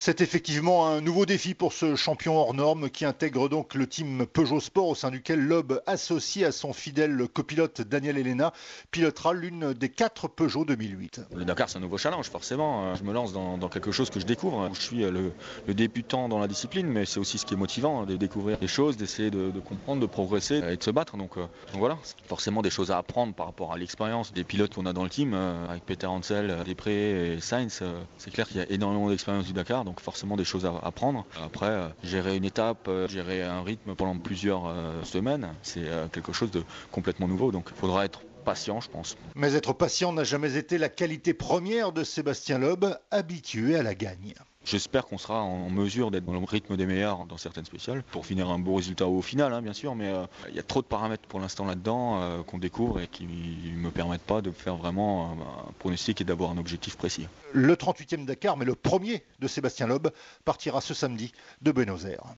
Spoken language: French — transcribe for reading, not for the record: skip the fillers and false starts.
C'est effectivement un nouveau défi pour ce champion hors norme qui intègre donc le team Peugeot Sport au sein duquel Loeb, associé à son fidèle copilote Daniel Elena, pilotera l'une des 4 Peugeot 2008. Le Dakar, c'est un nouveau challenge, forcément. Je me lance dans quelque chose que je découvre. Je suis le débutant dans la discipline, mais c'est aussi ce qui est motivant, de découvrir des choses, d'essayer de comprendre, de progresser et de se battre. Donc voilà, c'est forcément des choses à apprendre par rapport à l'expérience des pilotes qu'on a dans le team, avec Peter Hansel, Després et Sainz. C'est clair qu'il y a énormément d'expérience du Dakar, donc forcément des choses à apprendre. Après, gérer une étape, gérer un rythme pendant plusieurs semaines, c'est quelque chose de complètement nouveau. Donc il faudra être patient, je pense. Mais être patient n'a jamais été la qualité première de Sébastien Loeb, habitué à la gagne. J'espère qu'on sera en mesure d'être dans le rythme des meilleurs dans certaines spéciales pour finir un beau résultat au final, bien sûr, mais il y a trop de paramètres pour l'instant là-dedans qu'on découvre et qui ne me permettent pas de faire vraiment un pronostic et d'avoir un objectif précis. Le 38e Dakar, mais le premier de Sébastien Loeb, partira ce samedi de Buenos Aires.